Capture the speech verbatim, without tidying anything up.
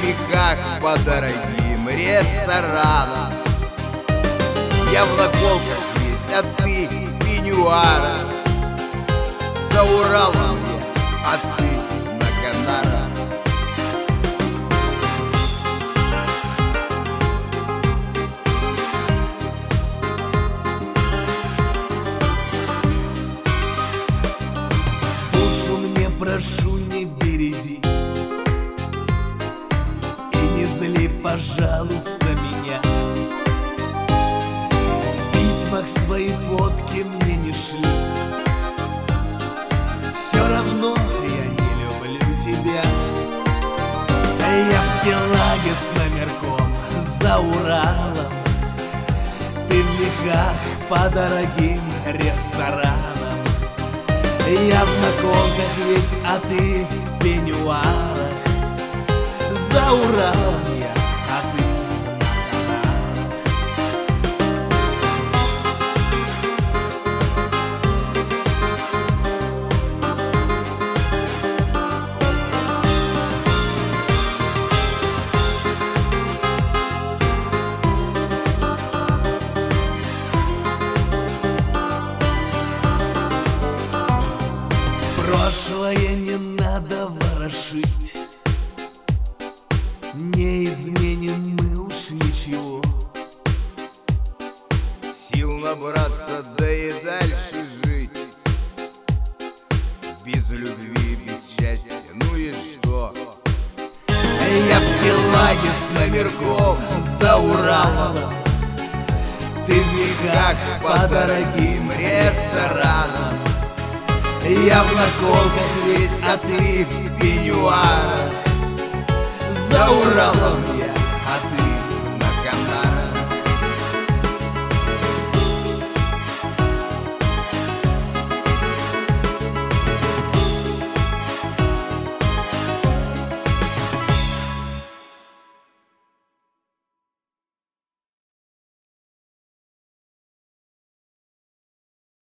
веках по дорогим ресторанам. Я в наколках весь, а ты в пеньюарах. За Уралом я, а ты на Канарах. Душу мне, прошу, не береди и не зли, пожалуйста, меня. В письмах свои фотки мне не шли. Все равно я не люблю тебя. Я в телаге с номерком за Уралом. Ты в веках по дорогим ресторанам. Я в наколках весь, а ты в пеньюарах. За Уралом я, а ты на Канарах. Прошлое не надо ворошить, не изменим мы уж ничего. Сил набраться, да и дальше жить. Без любви, без счастья, ну и что? Я в телаге с номерком за Уралом. Ты в веках по дорогим ресторанам. Я в наколках весь, а ты в пеньюарах. За Уралом я,